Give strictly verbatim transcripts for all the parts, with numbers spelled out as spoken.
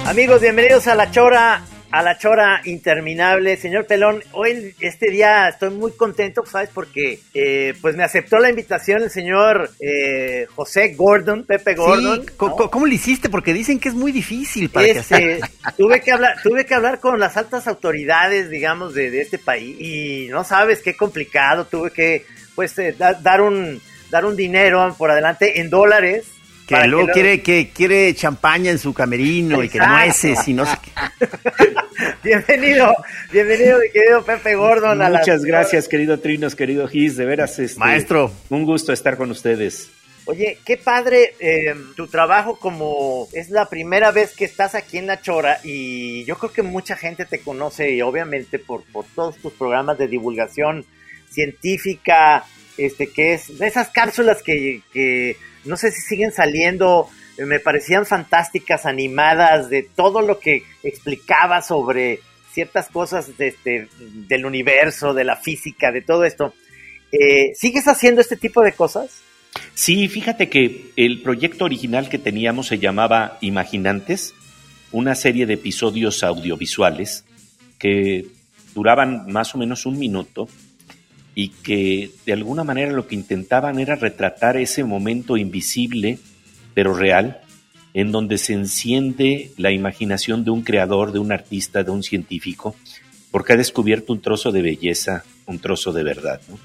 Amigos, bienvenidos a La Chora, a La Chora Interminable. Señor Pelón, hoy, este día, estoy muy contento, ¿sabes? Porque, eh, pues me aceptó la invitación el señor eh, José Gordon, Pepe Gordon. Sí, ¿no? ¿Cómo, ¿cómo lo hiciste? Porque dicen que es muy difícil para este, que tuve que hablar, tuve que hablar con las altas autoridades, digamos, de, de este país. Y no sabes qué complicado, tuve que, pues, eh, da, dar un, dar un dinero por adelante en dólares. Que luego, que luego quiere que quiere champaña en su camerino. Exacto. Y que nueces y no sé qué. Bienvenido, bienvenido mi querido Pepe Gordon. Muchas a la... gracias, querido Trinos, querido Gis, de veras, este, maestro, un gusto estar con ustedes. Oye, qué padre eh, tu trabajo, como es la primera vez que estás aquí en La Chora, y yo creo que mucha gente te conoce, y obviamente por, por todos tus programas de divulgación científica, este que es de esas cápsulas que, que no sé si siguen saliendo, eh, me parecían fantásticas, animadas, de todo lo que explicaba sobre ciertas cosas de este, del universo, de la física, de todo esto. Eh, ¿Sigues haciendo este tipo de cosas? Sí, fíjate que el proyecto original que teníamos se llamaba Imaginantes, una serie de episodios audiovisuales que duraban más o menos un minuto y que de alguna manera lo que intentaban era retratar ese momento invisible pero real, en donde se enciende la imaginación de un creador, de un artista, de un científico, porque ha descubierto un trozo de belleza, un trozo de verdad, ¿no?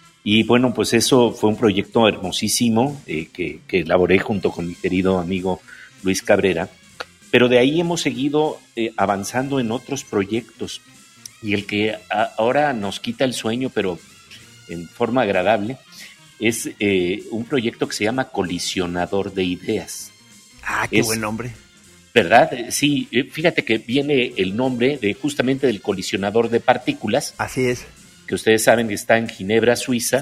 Y bueno, pues eso fue un proyecto hermosísimo eh, que, que elaboré junto con mi querido amigo Luis Cabrera, pero de ahí hemos seguido eh, avanzando en otros proyectos, y el que a, ahora nos quita el sueño, pero en forma agradable, es eh, un proyecto que se llama Colisionador de Ideas. Ah, qué es, buen nombre. ¿Verdad? Sí, fíjate que viene el nombre de justamente del colisionador de partículas. Así es. Que ustedes saben que está en Ginebra, Suiza,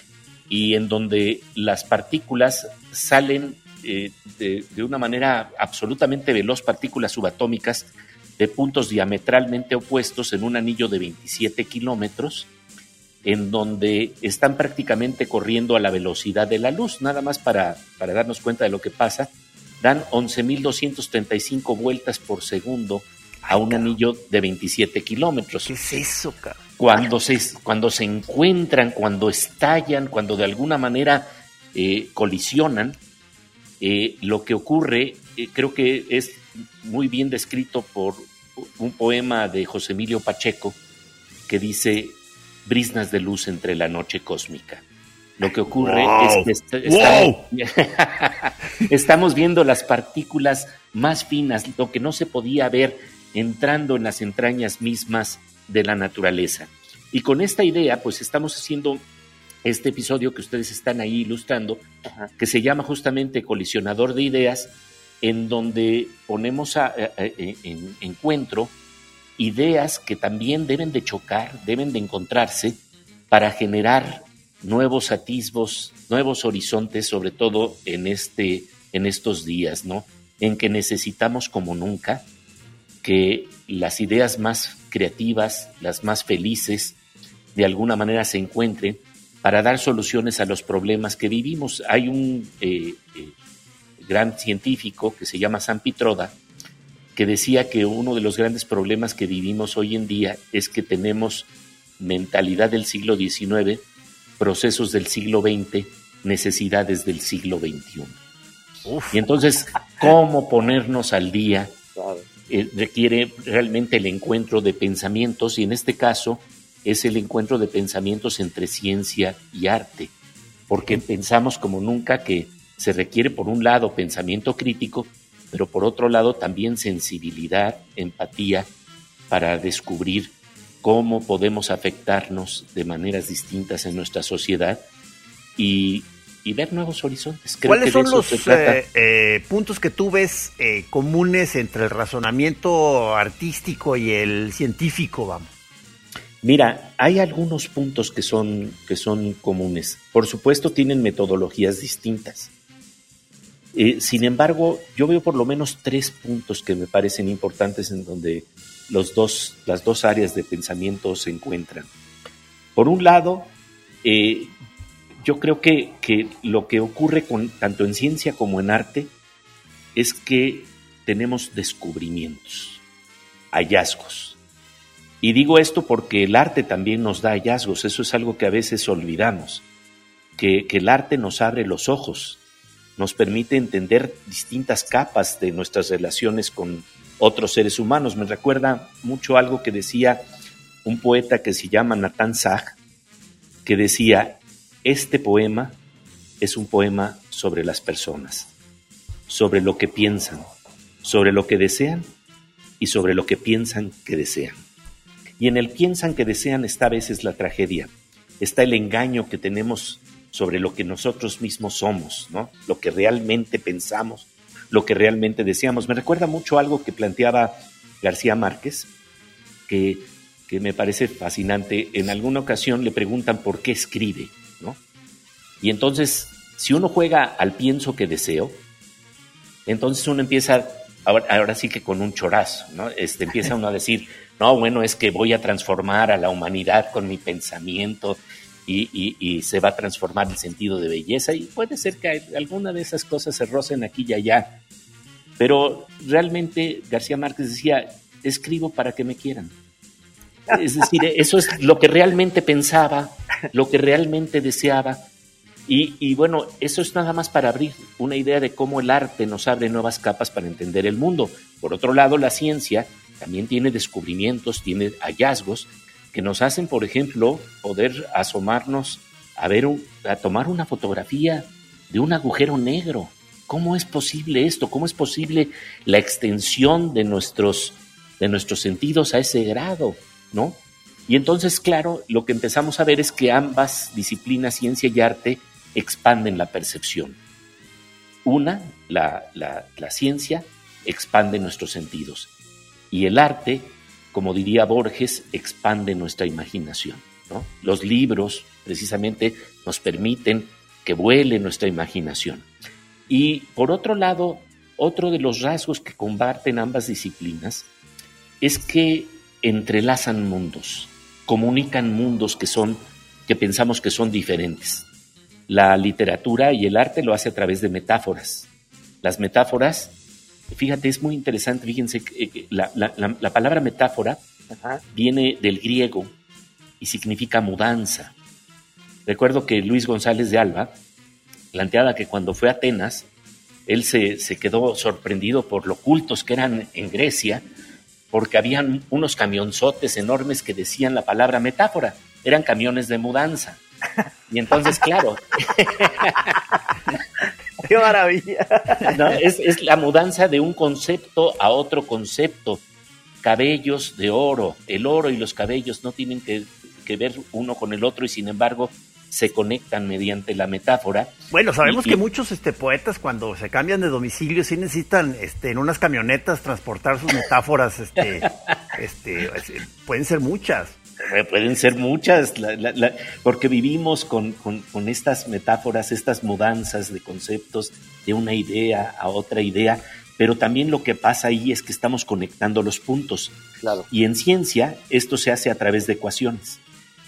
y en donde las partículas salen eh, de, de una manera absolutamente veloz, partículas subatómicas de puntos diametralmente opuestos en un anillo de veintisiete kilómetros, en donde están prácticamente corriendo a la velocidad de la luz. Nada más para, para darnos cuenta de lo que pasa, dan once mil doscientas treinta y cinco vueltas por segundo a un anillo de veintisiete kilómetros. ¿Qué es eso, cabrón? Cuando se, cuando se encuentran, cuando estallan, cuando de alguna manera eh, colisionan, eh, lo que ocurre, eh, creo que es muy bien descrito por un poema de José Emilio Pacheco que dice: briznas de luz entre la noche cósmica. Lo que ocurre wow. es que est- estamos, wow. estamos viendo las partículas más finas, lo que no se podía ver entrando en las entrañas mismas de la naturaleza. Y con esta idea, pues estamos haciendo este episodio que ustedes están ahí ilustrando, Ajá. que se llama justamente Colisionador de Ideas, en donde ponemos a, a, a, en encuentro ideas que también deben de chocar, deben de encontrarse para generar nuevos atisbos, nuevos horizontes, sobre todo en, este, en estos días, ¿no? En que necesitamos como nunca que las ideas más creativas, las más felices, de alguna manera se encuentren para dar soluciones a los problemas que vivimos. Hay un eh, eh, gran científico que se llama Sampitroda, que decía que uno de los grandes problemas que vivimos hoy en día es que tenemos mentalidad del siglo diecinueve, procesos del siglo veinte, necesidades del siglo veintiuno. Uf. Y entonces, ¿cómo ponernos al día? Claro. Eh, requiere realmente el encuentro de pensamientos, y en este caso es el encuentro de pensamientos entre ciencia y arte, porque pensamos como nunca que se requiere, por un lado, pensamiento crítico, pero por otro lado también sensibilidad, empatía, para descubrir cómo podemos afectarnos de maneras distintas en nuestra sociedad y, y ver nuevos horizontes. Creo ¿Cuáles que son de eso los se trata. eh, eh, puntos que tú ves eh, comunes entre el razonamiento artístico y el científico, vamos? Mira, hay algunos puntos que son, que son comunes. Por supuesto, tienen metodologías distintas. Eh, sin embargo, yo veo por lo menos tres puntos que me parecen importantes en donde los dos, las dos áreas de pensamiento se encuentran. Por un lado, eh, yo creo que, que lo que ocurre con, tanto en ciencia como en arte es que tenemos descubrimientos, hallazgos. Y digo esto porque el arte también nos da hallazgos, eso es algo que a veces olvidamos, que, que el arte nos abre los ojos, nos permite entender distintas capas de nuestras relaciones con otros seres humanos. Me recuerda mucho algo que decía un poeta que se llama Nathan Sag, que decía, este poema es un poema sobre las personas, sobre lo que piensan, sobre lo que desean y sobre lo que piensan que desean. Y en el piensan que desean está a veces la tragedia, está el engaño que tenemos sobre lo que nosotros mismos somos, ¿no? Lo que realmente pensamos, lo que realmente deseamos. Me recuerda mucho algo que planteaba García Márquez, que, que me parece fascinante. En alguna ocasión le preguntan por qué escribe, ¿no? Y entonces, si uno juega al pienso que deseo, entonces uno empieza, ahora, ahora sí que con un chorazo, ¿no? Este, empieza uno a decir, no, bueno, es que voy a transformar a la humanidad con mi pensamiento y, y, y se va a transformar el sentido de belleza, y puede ser que alguna de esas cosas se rocen aquí y allá, pero realmente García Márquez decía, escribo para que me quieran. Es decir, eso es lo que realmente pensaba, lo que realmente deseaba. Y, y bueno, eso es nada más para abrir una idea de cómo el arte nos abre nuevas capas para entender el mundo. Por otro lado, la ciencia también tiene descubrimientos, tiene hallazgos que nos hacen, por ejemplo, poder asomarnos a ver, un, a tomar una fotografía de un agujero negro. ¿Cómo es posible esto? ¿Cómo es posible la extensión de nuestros, de nuestros sentidos a ese grado, ¿no? Y entonces, claro, lo que empezamos a ver es que ambas disciplinas, ciencia y arte, expanden la percepción. Una, la, la, la ciencia, expande nuestros sentidos. Y el arte, como diría Borges, expande nuestra imaginación, ¿no? Los libros, precisamente, nos permiten que vuele nuestra imaginación. Y, por otro lado, otro de los rasgos que comparten ambas disciplinas es que entrelazan mundos, comunican mundos que son, que pensamos que son diferentes. La literatura y el arte lo hace a través de metáforas. Las metáforas, fíjate, es muy interesante, fíjense, la, la, la, la palabra metáfora Ajá. viene del griego y significa mudanza. Recuerdo que Luis González de Alba planteaba que cuando fue a Atenas, él se, se quedó sorprendido por lo cultos que eran en Grecia, porque habían unos camionzotes enormes que decían la palabra metáfora, eran camiones de mudanza. Y entonces, claro, ¡qué maravilla! ¿no? Es, es la mudanza de un concepto a otro concepto. Cabellos de oro, el oro y los cabellos no tienen que, que ver uno con el otro y sin embargo se conectan mediante la metáfora. Bueno, sabemos y, que y, muchos este, poetas cuando se cambian de domicilio sí necesitan este, en unas camionetas transportar sus metáforas, este, este, pueden ser muchas. Pueden ser muchas, la, la, la, porque vivimos con, con, con estas metáforas, estas mudanzas de conceptos de una idea a otra idea, pero también lo que pasa ahí es que estamos conectando los puntos. Claro. Y en ciencia esto se hace a través de ecuaciones.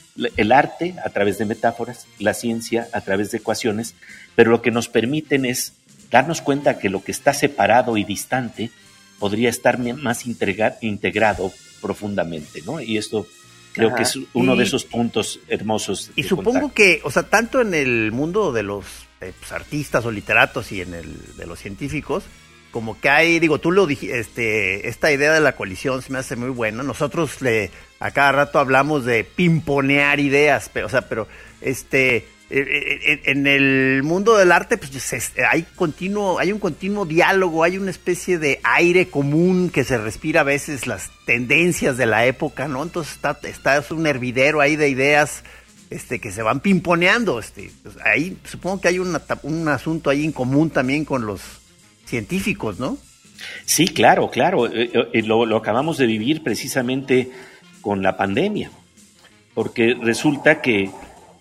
El arte a través de metáforas, la ciencia a través de ecuaciones, pero lo que nos permiten es darnos cuenta que lo que está separado y distante podría estar más integra- integrado profundamente, ¿no? Y esto creo Ajá. que es uno y, de esos puntos hermosos. Y supongo contacto. que, o sea, tanto en el mundo de los eh, pues, artistas o literatos y en el de los científicos, como que hay, digo, tú lo dijiste, este, esta idea de la coalición se me hace muy buena. Nosotros le, a cada rato hablamos de pimponear ideas, pero, o sea, pero, este, en, en el mundo del arte, pues hay continuo, hay un continuo diálogo, hay una especie de aire común que se respira a veces las tendencias de la época, ¿no? Entonces está, está es un hervidero ahí de ideas, este, que se van pimponeando, este, pues ahí supongo que hay una, un asunto ahí en común también con los científicos, ¿no? Sí, claro, claro. Eh, eh, lo, lo acabamos de vivir precisamente con la pandemia, porque resulta que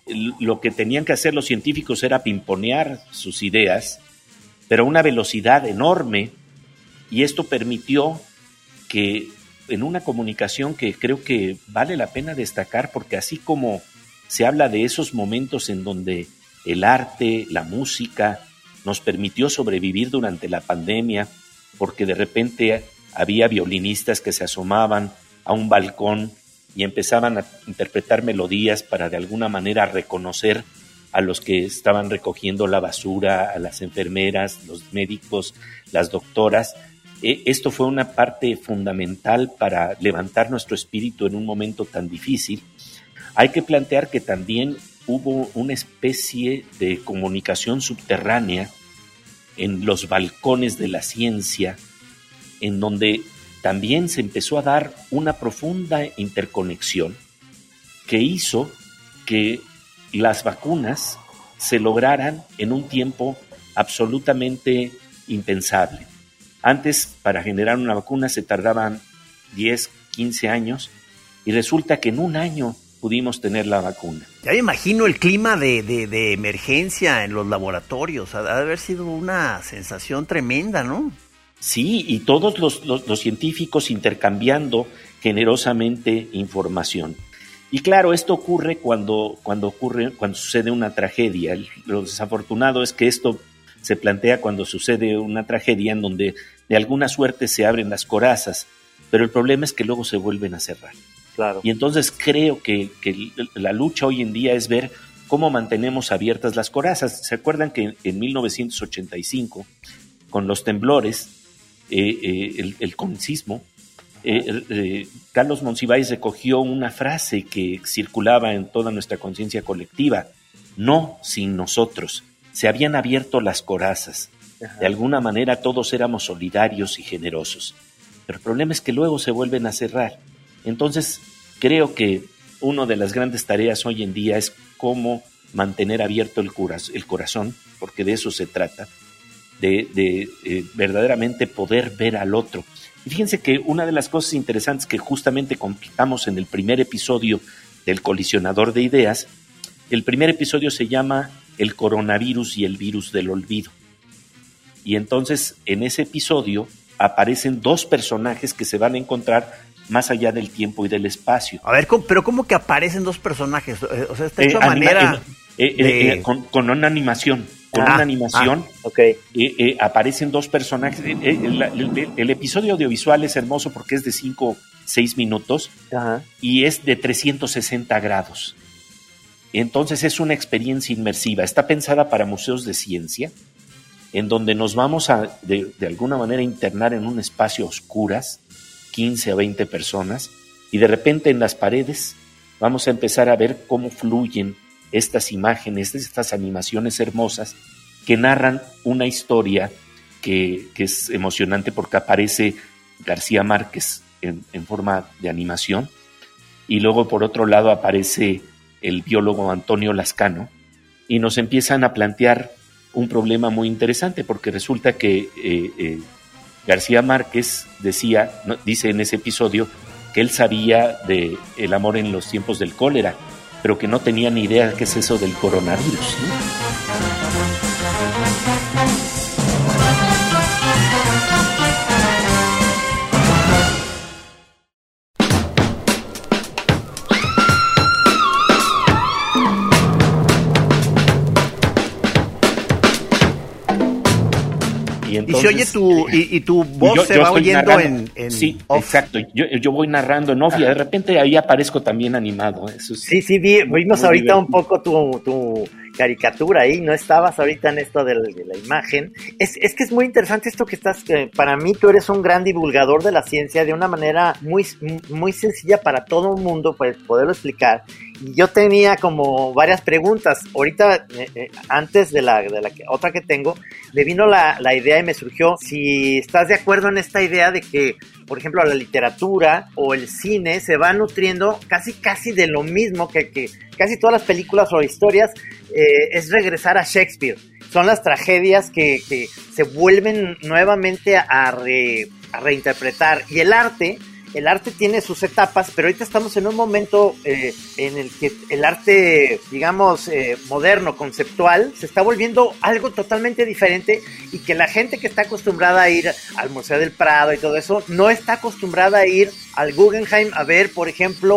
lo que tenían que hacer los científicos era pimponear sus ideas, pero a una velocidad enorme, y esto permitió que en una comunicación que creo que vale la pena destacar, porque así como se habla de esos momentos en donde el arte, la música, nos permitió sobrevivir durante la pandemia, porque de repente había violinistas que se asomaban a un balcón y empezaban a interpretar melodías para de alguna manera reconocer a los que estaban recogiendo la basura, a las enfermeras, los médicos, las doctoras. Eh, esto fue una parte fundamental para levantar nuestro espíritu en un momento tan difícil. Hay que plantear que también hubo una especie de comunicación subterránea en los balcones de la ciencia, en donde también se empezó a dar una profunda interconexión que hizo que las vacunas se lograran en un tiempo absolutamente impensable. Antes, para generar una vacuna se tardaban diez, quince años y resulta que en un año pudimos tener la vacuna. Ya me imagino el clima de, de, de emergencia en los laboratorios. Ha de haber sido una sensación tremenda, ¿no? Sí, y todos los, los, los científicos intercambiando generosamente información. Y claro, esto ocurre cuando, cuando ocurre, cuando sucede una tragedia. Lo desafortunado es que esto se plantea cuando sucede una tragedia en donde de alguna suerte se abren las corazas, pero el problema es que luego se vuelven a cerrar. Claro. Y entonces creo que, que la lucha hoy en día es ver cómo mantenemos abiertas las corazas. ¿Se acuerdan que en mil novecientos ochenta y cinco, con los temblores, eh, eh, el, el con el sismo, eh, eh, Carlos Monsiváis recogió una frase que circulaba en toda nuestra conciencia colectiva: no sin nosotros. Se habían abierto las corazas. Ajá. De alguna manera todos éramos solidarios y generosos. Pero el problema es que luego se vuelven a cerrar. Entonces, creo que una de las grandes tareas hoy en día es cómo mantener abierto el, curaz- el corazón, porque de eso se trata, de, de eh, verdaderamente poder ver al otro. Y fíjense que una de las cosas interesantes que justamente comentamos en el primer episodio del Colisionador de Ideas, el primer episodio se llama El coronavirus y el virus del olvido. Y entonces, en ese episodio aparecen dos personajes que se van a encontrar más allá del tiempo y del espacio. A ver, ¿cómo, pero ¿cómo que aparecen dos personajes? O sea, está hecho eh, a manera... Eh, eh, de... eh, con, con una animación. Con ah, una animación ah, okay. eh, eh, aparecen dos personajes. Eh, eh, el, el, el episodio audiovisual es hermoso porque es de cinco, seis minutos. Ajá. Y es de trescientos sesenta grados. Entonces es una experiencia inmersiva. Está pensada para museos de ciencia, en donde nos vamos a, de, de alguna manera, internar en un espacio a oscuras, quince a veinte personas, y de repente en las paredes vamos a empezar a ver cómo fluyen estas imágenes, estas animaciones hermosas que narran una historia que, que es emocionante porque aparece García Márquez en, en forma de animación, y luego por otro lado aparece el biólogo Antonio Lascano, y nos empiezan a plantear un problema muy interesante, porque resulta que eh, eh, García Márquez decía, no, dice en ese episodio que él sabía de el amor en los tiempos del cólera, pero que no tenía ni idea de qué es eso del coronavirus, ¿no? Y, entonces, y se oye tu, y, y tu voz yo, se yo va oyendo en, en sí, off. Exacto, yo, yo voy narrando en off. Ajá. Y de repente ahí aparezco también animado. Eso es, sí, sí, vi, vimos ahorita divertido. Un poco tu, tu caricatura ahí, no estabas ahorita en esto de la, de la imagen. Es, es que es muy interesante esto que estás, eh, para mí tú eres un gran divulgador de la ciencia de una manera muy, muy sencilla para todo el mundo, pues poderlo explicar. Y yo tenía como varias preguntas. Ahorita, eh, eh, antes de la, de la que, otra que tengo, me vino la, la idea y me surgió si estás de acuerdo en esta idea de que, por ejemplo, la literatura o el cine se va nutriendo casi casi de lo mismo que, que casi todas las películas o historias, eh, es regresar a Shakespeare. Son las tragedias que, que se vuelven nuevamente a, re, a reinterpretar. Y el arte... El arte tiene sus etapas, pero ahorita estamos en un momento eh, en el que el arte, digamos, eh, moderno, conceptual, se está volviendo algo totalmente diferente y que la gente que está acostumbrada a ir al Museo del Prado y todo eso, no está acostumbrada a ir al Guggenheim a ver, por ejemplo,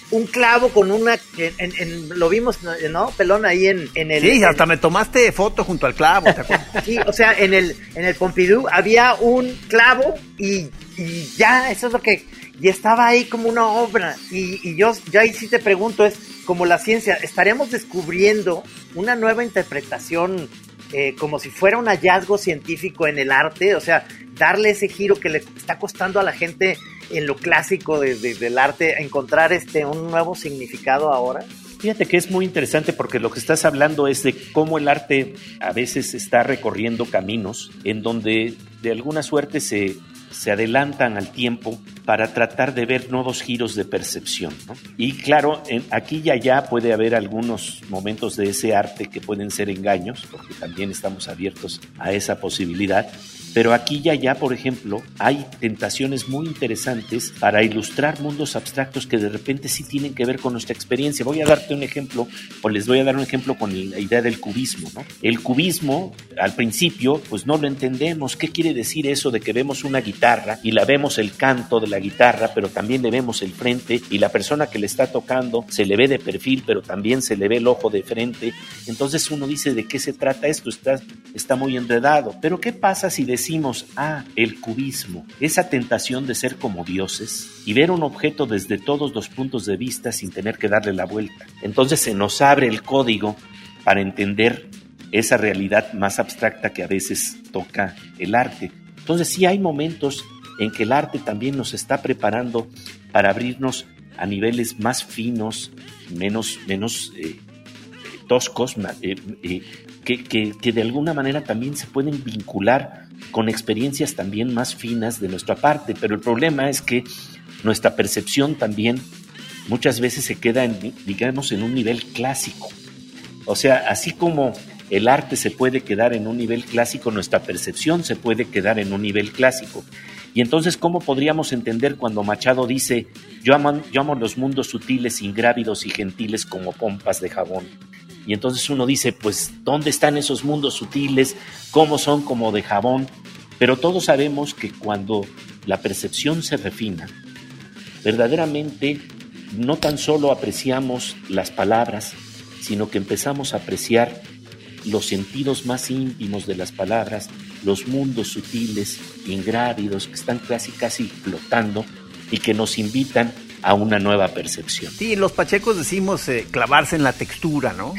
un clavo con una, en, en, en, lo vimos, ¿no, Pelón? Ahí en, en el... Sí, hasta en, me tomaste foto junto al clavo, ¿te acuerdas? Sí, o sea, en el, en el Pompidou había un clavo y, y ya, eso es lo que... Y estaba ahí como una obra. Y, y yo, yo ahí sí te pregunto, es como la ciencia, ¿estaremos descubriendo una nueva interpretación eh, como si fuera un hallazgo científico en el arte? O sea, darle ese giro que le está costando a la gente en lo clásico de, de, del arte, encontrar este un nuevo significado ahora. Fíjate que es muy interesante porque lo que estás hablando es de cómo el arte a veces está recorriendo caminos en donde de alguna suerte se, se adelantan al tiempo para tratar de ver nuevos giros de percepción, ¿no? Y claro, en, aquí y allá puede haber algunos momentos de ese arte que pueden ser engaños, porque también estamos abiertos a esa posibilidad. Pero aquí y allá, por ejemplo, hay tentaciones muy interesantes para ilustrar mundos abstractos que de repente sí tienen que ver con nuestra experiencia. Voy a darte un ejemplo, o les voy a dar un ejemplo con la idea del cubismo, ¿no? El cubismo, al principio, pues no lo entendemos. ¿Qué quiere decir eso de que vemos una guitarra y la vemos el canto de la guitarra, pero también le vemos el frente y la persona que le está tocando se le ve de perfil, pero también se le ve el ojo de frente? Entonces uno dice, ¿de qué se trata esto? Está, está muy enredado. Pero ¿qué pasa si decimos Decimos, ah, el cubismo, esa tentación de ser como dioses y ver un objeto desde todos los puntos de vista sin tener que darle la vuelta? Entonces se nos abre el código para entender esa realidad más abstracta que a veces toca el arte. Entonces sí hay momentos en que el arte también nos está preparando para abrirnos a niveles más finos, menos, menos eh, toscos, eh, eh, que, que, que de alguna manera también se pueden vincular con experiencias también más finas de nuestra parte, pero el problema es que nuestra percepción también muchas veces se queda, en, digamos, en un nivel clásico. O sea, así como el arte se puede quedar en un nivel clásico, nuestra percepción se puede quedar en un nivel clásico. Y entonces, ¿cómo podríamos entender cuando Machado dice, yo amo, yo amo los mundos sutiles, ingrávidos y gentiles como pompas de jabón? Y entonces uno dice, pues, ¿dónde están esos mundos sutiles? ¿Cómo son como de jabón? Pero todos sabemos que cuando la percepción se refina, verdaderamente no tan solo apreciamos las palabras, sino que empezamos a apreciar los sentidos más íntimos de las palabras, los mundos sutiles, ingrávidos, que están casi, casi flotando y que nos invitan a una nueva percepción. Sí, los pachecos decimos eh, clavarse en la textura, ¿no?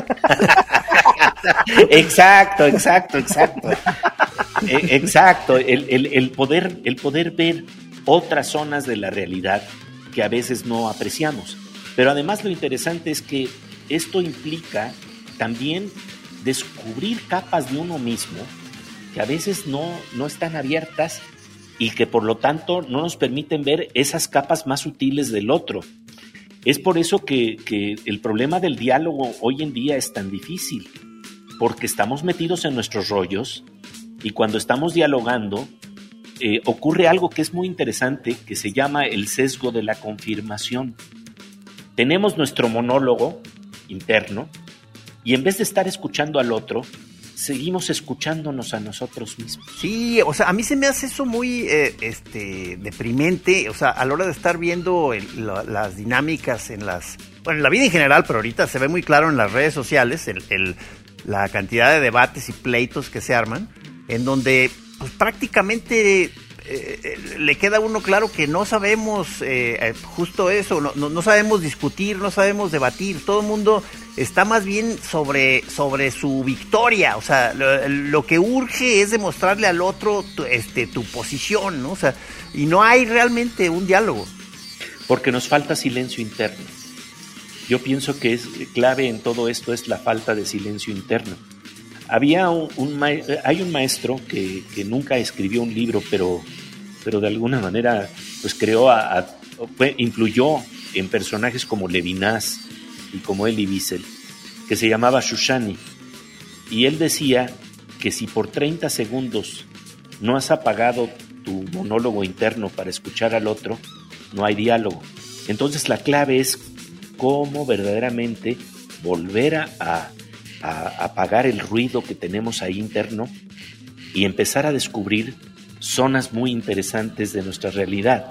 Exacto, exacto, exacto. Eh, exacto, el, el, el, poder, el poder ver otras zonas de la realidad que a veces no apreciamos. Pero además lo interesante es que esto implica también descubrir capas de uno mismo que a veces no, no están abiertas y que por lo tanto no nos permiten ver esas capas más sutiles del otro. Es por eso que, que el problema del diálogo hoy en día es tan difícil, porque estamos metidos en nuestros rollos y cuando estamos dialogando eh, ocurre algo que es muy interesante, que se llama el sesgo de la confirmación. Tenemos nuestro monólogo interno y en vez de estar escuchando al otro, seguimos escuchándonos a nosotros mismos. Sí, o sea, a mí se me hace eso muy eh, este, deprimente, o sea, a la hora de estar viendo el, la, las dinámicas en las, bueno, en la vida en general, pero ahorita se ve muy claro en las redes sociales, el, el, la cantidad de debates y pleitos que se arman, en donde pues prácticamente eh, le queda a uno claro que no sabemos eh, justo eso, no, no, no sabemos discutir, no sabemos debatir, todo el mundo está más bien sobre, sobre su victoria, o sea, lo, lo que urge es demostrarle al otro tu, este, tu posición, ¿no? O sea, y no hay realmente un diálogo. Porque nos falta silencio interno. Yo pienso que es clave en todo esto es la falta de silencio interno. Había un, un maestro, hay un maestro que, que nunca escribió un libro, pero, pero de alguna manera pues creó, a, a, fue, influyó en personajes como Levinas y como Elie Wiesel, que se llamaba Shoshani. Y él decía que si por treinta segundos no has apagado tu monólogo interno para escuchar al otro, no hay diálogo. Entonces la clave es cómo verdaderamente volver a, a, a apagar el ruido que tenemos ahí interno y empezar a descubrir zonas muy interesantes de nuestra realidad.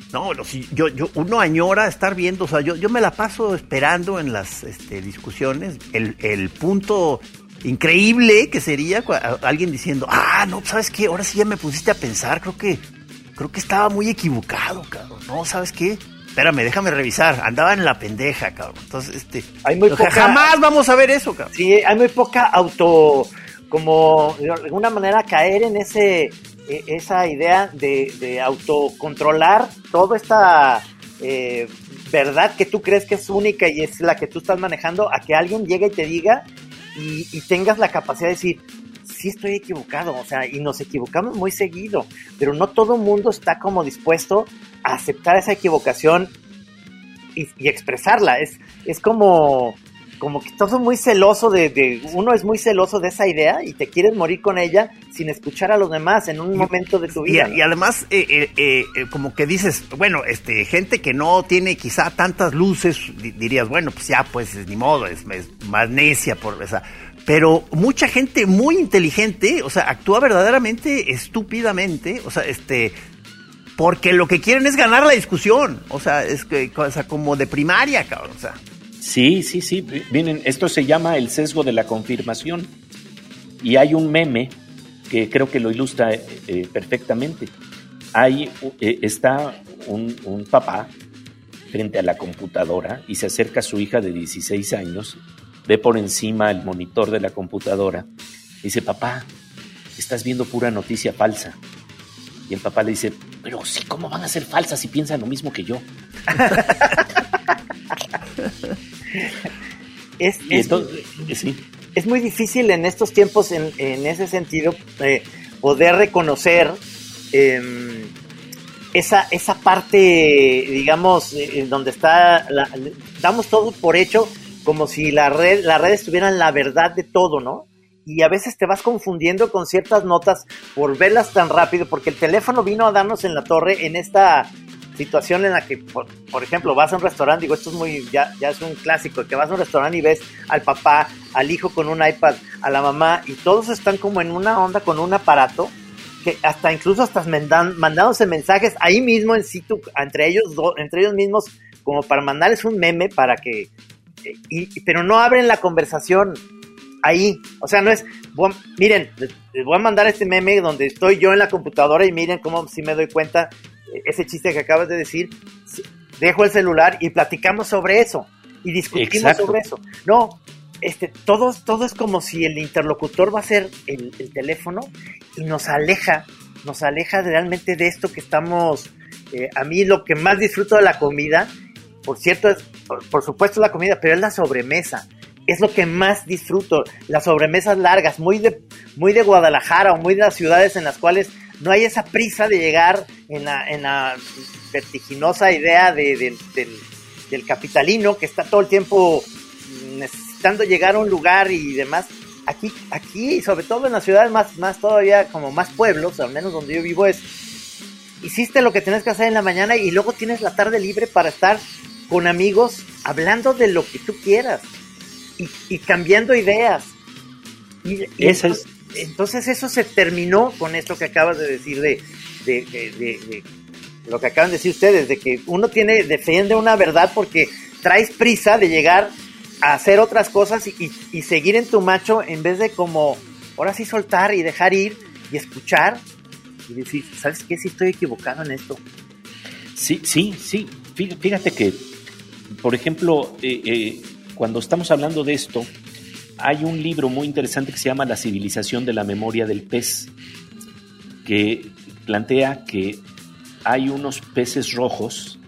No, no sí, yo, yo, uno añora estar viendo, o sea, yo, yo me la paso esperando en las este, discusiones el, el punto increíble que sería cua- alguien diciendo, ah, no, ¿sabes qué? Ahora sí ya me pusiste a pensar, creo que, creo que estaba muy equivocado, cabrón. No, ¿sabes qué? Espérame, déjame revisar, andaba en la pendeja, cabrón. Entonces, este, Hay muy o sea, poca- jamás vamos a ver eso, cabrón. Sí, hay muy poca auto, como de alguna manera caer en ese, eh, esa idea de, de autocontrolar toda esta eh, verdad que tú crees que es única y es la que tú estás manejando, a que alguien llegue y te diga y, y tengas la capacidad de decir, sí estoy equivocado, o sea, y nos equivocamos muy seguido, pero no todo el mundo está como dispuesto a aceptar esa equivocación y, y expresarla. Es, es como, como que todo muy celoso de, de, uno es muy celoso de esa idea y te quieres morir con ella sin escuchar a los demás en un Y, momento de tu y, vida, ¿no? y además, eh, eh, eh, como que dices, bueno, este, gente que no tiene quizá tantas luces, di- dirías, bueno, pues ya, pues ni modo, es, es más necia por esa. Pero mucha gente muy inteligente, o sea, actúa verdaderamente estúpidamente, o sea, este, porque lo que quieren es ganar la discusión, o sea, es que, o sea, como de primaria, cabrón, o sea. Sí, sí, sí. Miren, esto se llama el sesgo de la confirmación. Y hay un meme que creo que lo ilustra eh, perfectamente. Ahí eh, está un, un papá frente a la computadora y se acerca a su hija de dieciséis años, ve por encima el monitor de la computadora y dice, papá, estás viendo pura noticia falsa. Y el papá le dice, pero sí, ¿cómo van a ser falsas si piensan lo mismo que yo? es, Y es, entonces, sí. es muy difícil en estos tiempos, en, en ese sentido, eh, poder reconocer eh, esa, esa parte, digamos, eh, donde está, la, damos todo por hecho, como si la red, las redes tuvieran la verdad de todo, ¿no? Y a veces te vas confundiendo con ciertas notas por verlas tan rápido, porque el teléfono vino a darnos en la torre en esta situación en la que, por, por ejemplo, vas a un restaurante, digo, esto es muy, ya, ya es un clásico, que vas a un restaurante y ves al papá, al hijo con un iPad, a la mamá, y todos están como en una onda con un aparato, que hasta incluso hasta mandan, mandándose mensajes ahí mismo en situ, entre ellos, do, entre ellos mismos, como para mandarles un meme para que, y, pero no abren la conversación ahí, o sea, no es, voy, miren, les, les voy a mandar este meme donde estoy yo en la computadora y miren cómo si me doy cuenta, ese chiste que acabas de decir, dejo el celular y platicamos sobre eso y discutimos Exacto. sobre eso. No, este, todo, todo es como si el interlocutor va a ser el, el teléfono y nos aleja, nos aleja realmente de esto que estamos, eh, a mí lo que más disfruto de la comida, por cierto, es, por, por supuesto la comida, pero es la sobremesa. Es lo que más disfruto, las sobremesas largas, muy de, muy de Guadalajara o muy de las ciudades en las cuales no hay esa prisa de llegar en la, en la vertiginosa idea de, de, del, del capitalino que está todo el tiempo necesitando llegar a un lugar y demás. Aquí, aquí sobre todo en las ciudades más, más todavía como más pueblos, al menos donde yo vivo, es hiciste lo que tienes que hacer en la mañana y luego tienes la tarde libre para estar con amigos hablando de lo que tú quieras y, y cambiando ideas. Y, y Esa es... Entonces eso se terminó con esto que acabas de decir de, de, de, de, de lo que acaban de decir ustedes, de que uno tiene, defiende una verdad porque traes prisa de llegar a hacer otras cosas y, y, y seguir en tu macho en vez de como, ahora sí soltar y dejar ir y escuchar y decir, ¿sabes qué? Sí estoy equivocado en esto. Sí, sí, sí. Fíjate que, por ejemplo, eh, eh, cuando estamos hablando de esto, hay un libro muy interesante que se llama La civilización de la memoria del pez, que plantea que hay unos peces rojos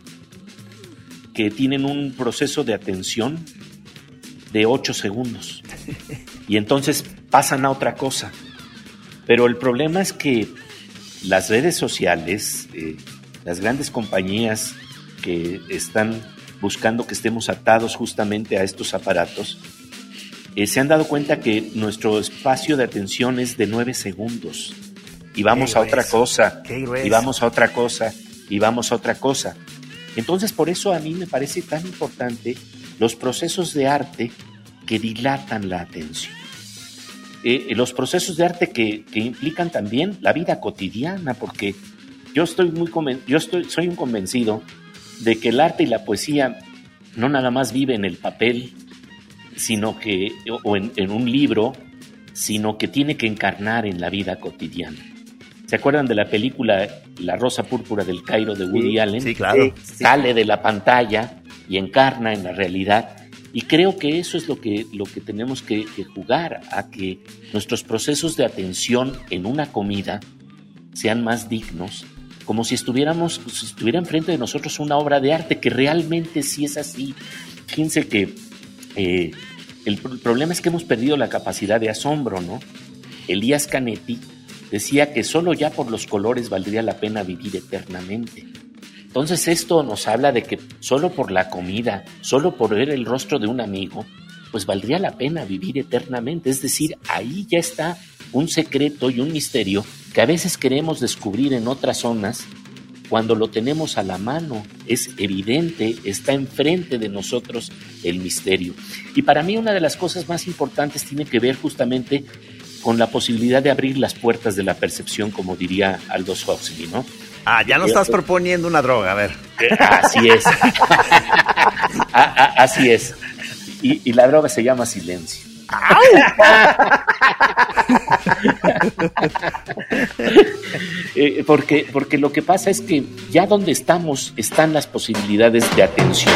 que tienen un proceso de atención de ocho segundos y entonces pasan a otra cosa. Pero el problema es que las redes sociales, eh, las grandes compañías que están buscando que estemos atados justamente a estos aparatos, Eh, se han dado cuenta que nuestro espacio de atención es de nueve segundos y vamos a otra cosa, y vamos a otra cosa, y vamos a otra cosa. Entonces, por eso a mí me parece tan importante los procesos de arte que dilatan la atención. Eh, los procesos de arte que, que implican también la vida cotidiana, porque yo estoy muy conven- yo estoy, soy un convencido de que el arte y la poesía no nada más vive en el papel, sino que, o en, en un libro, sino que tiene que encarnar en la vida cotidiana. ¿Se acuerdan de la película La Rosa Púrpura del Cairo de Woody sí, Allen? Sí, claro. Sí, sale de la pantalla y encarna en la realidad. Y creo que eso es lo que, lo que tenemos que, que jugar, a que nuestros procesos de atención en una comida sean más dignos, como si estuviéramos, si estuviera enfrente de nosotros una obra de arte, que realmente sí es así. Fíjense que eh, el, el problema es que hemos perdido la capacidad de asombro, ¿no? Elías Canetti decía que solo ya por los colores valdría la pena vivir eternamente. Entonces esto nos habla de que solo por la comida, solo por ver el rostro de un amigo, pues valdría la pena vivir eternamente. Es decir, ahí ya está un secreto y un misterio que a veces queremos descubrir en otras zonas cuando lo tenemos a la mano. Es evidente, está enfrente de nosotros el misterio. Y para mí una de las cosas más importantes tiene que ver justamente con la posibilidad de abrir las puertas de la percepción, como diría Aldous Huxley, ¿no? Ah, ya no estás proponiendo una droga, a ver. Así es. Así es. Y, y la droga se llama silencio. eh, porque, porque lo que pasa es que ya donde estamos están las posibilidades de atención.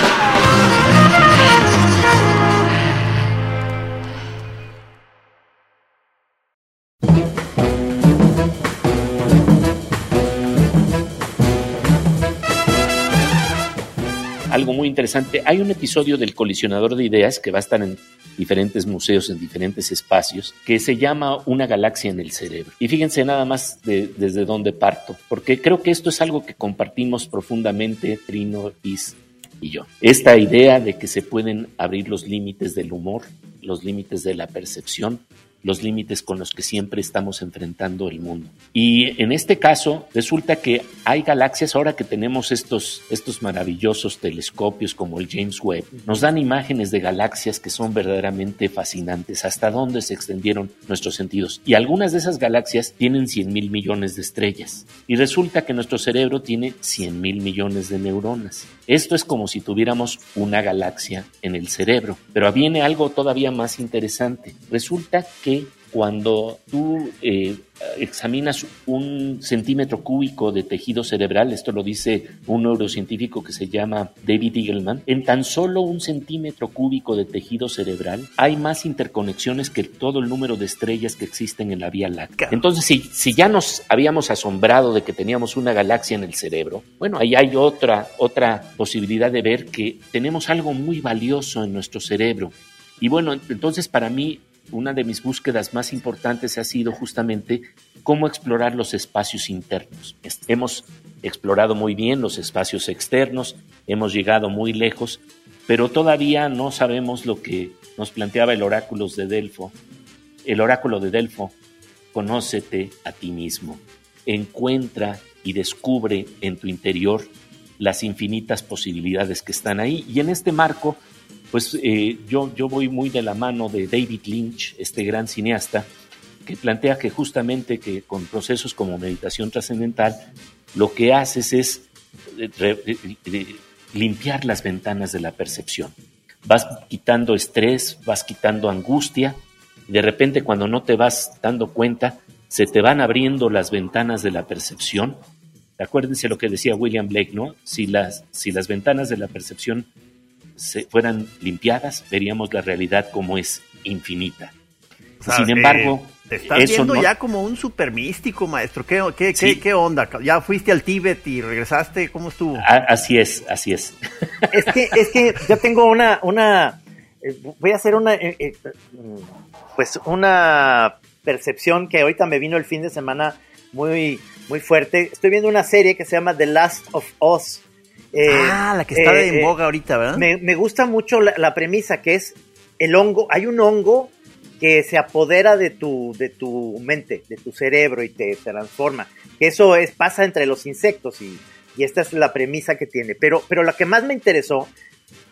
Algo muy interesante, hay un episodio del Colisionador de Ideas que va a estar en diferentes museos, en diferentes espacios, que se llama Una galaxia en el cerebro. Y fíjense nada más de, desde dónde parto, porque creo que esto es algo que compartimos profundamente Trino, Is y yo. Esta idea de que se pueden abrir los límites del humor, los límites de la percepción, los límites con los que siempre estamos enfrentando el mundo. Y en este caso, resulta que hay galaxias, ahora que tenemos estos, estos maravillosos telescopios como el James Webb, nos dan imágenes de galaxias que son verdaderamente fascinantes, hasta dónde se extendieron nuestros sentidos. Y algunas de esas galaxias tienen cien mil millones de estrellas. Y resulta que nuestro cerebro tiene cien mil millones de neuronas. Esto es como si tuviéramos una galaxia en el cerebro. Pero viene algo todavía más interesante. Resulta que cuando tú eh, examinas un centímetro cúbico de tejido cerebral, esto lo dice un neurocientífico que se llama David Eagleman, en tan solo un centímetro cúbico de tejido cerebral hay más interconexiones que todo el número de estrellas que existen en la Vía Láctea. Entonces, si, si ya nos habíamos asombrado de que teníamos una galaxia en el cerebro, bueno, ahí hay otra, otra posibilidad de ver que tenemos algo muy valioso en nuestro cerebro. Y bueno, entonces para mí, una de mis búsquedas más importantes ha sido justamente cómo explorar los espacios internos. Hemos explorado muy bien los espacios externos, hemos llegado muy lejos, pero todavía no sabemos lo que nos planteaba el oráculo de Delfo. El oráculo de Delfo, conócete a ti mismo, encuentra y descubre en tu interior las infinitas posibilidades que están ahí. Y en este marco, pues eh, yo, yo voy muy de la mano de David Lynch, este gran cineasta, que plantea que justamente que con procesos como meditación trascendental, lo que haces es re, re, re, limpiar las ventanas de la percepción. Vas quitando estrés, vas quitando angustia, y de repente cuando no te vas dando cuenta, se te van abriendo las ventanas de la percepción. Acuérdense lo que decía William Blake, ¿no? Si las, si las ventanas de la percepción se fueran limpiadas, veríamos la realidad como es infinita. O sea, Sin embargo, eh, te estás eso viendo no... ya como un super místico, maestro. ¿Qué, qué, Sí. qué, qué onda? ¿Ya fuiste al Tíbet y regresaste? ¿Cómo estuvo? A- así es, así es. Es que, es que yo tengo una, una, eh, voy a hacer una, eh, eh, pues una percepción que ahorita me vino el fin de semana muy, muy fuerte. Estoy viendo una serie que se llama The Last of Us. Eh, ah, la que está eh, en boga ahorita, ¿verdad? Me, me gusta mucho la, la premisa, que es el hongo. Hay un hongo que se apodera de tu, de tu mente, de tu cerebro y te transforma. Que eso es, pasa entre los insectos y, y esta es la premisa que tiene. Pero, pero la que más me interesó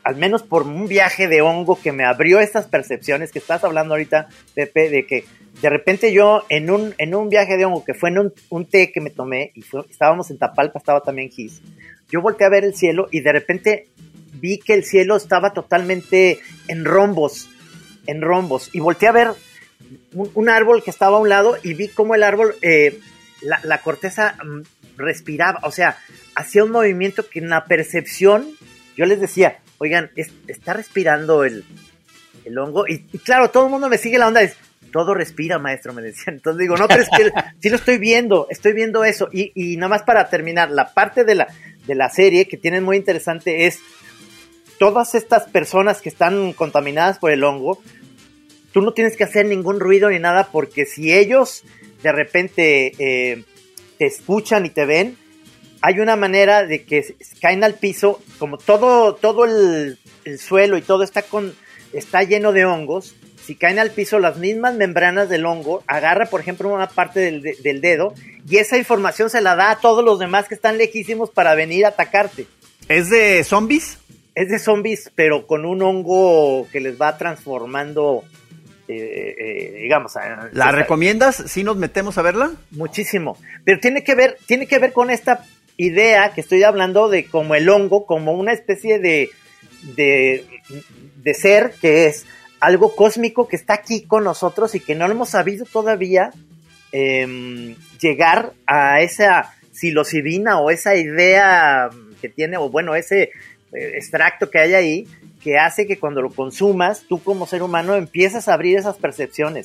al menos por un viaje de hongo que me abrió estas percepciones que estás hablando ahorita, Pepe, de que de repente yo en un, en un viaje de hongo que fue en un, un té que me tomé, y fue, estábamos en Tapalpa, estaba también Gis, yo volteé a ver el cielo y de repente vi que el cielo estaba totalmente en rombos, en rombos, y volteé a ver un, un árbol que estaba a un lado y vi cómo el árbol, eh, la, la corteza um, respiraba, o sea, hacía un movimiento que en la percepción, yo les decía, oigan, es, está respirando el, el hongo, y, y claro, todo el mundo me sigue la onda, es, todo respira, maestro, me decían. Entonces digo, no, pero es que sí lo estoy viendo, estoy viendo eso. Y, y nada más para terminar, la parte de la, de la serie que tienen muy interesante es todas estas personas que están contaminadas por el hongo, tú no tienes que hacer ningún ruido ni nada, porque si ellos de repente eh, te escuchan y te ven, hay una manera de que caen al piso, como todo, todo el, el suelo y todo está, con, está lleno de hongos. Si caen al piso, las mismas membranas del hongo agarra, por ejemplo, una parte del, de, del dedo, y esa información se la da a todos los demás que están lejísimos para venir a atacarte. ¿Es de zombies? Es de zombies, pero con un hongo que les va transformando, eh, eh, digamos. ¿La recomiendas si nos metemos a verla? Muchísimo, pero tiene que ver, tiene que ver con esta idea que estoy hablando de como el hongo, como una especie de, de, de ser que es algo cósmico que está aquí con nosotros y que no hemos sabido todavía eh, llegar a esa psilocibina o esa idea que tiene, o bueno, ese eh, extracto que hay ahí, que hace que cuando lo consumas, tú como ser humano empiezas a abrir esas percepciones.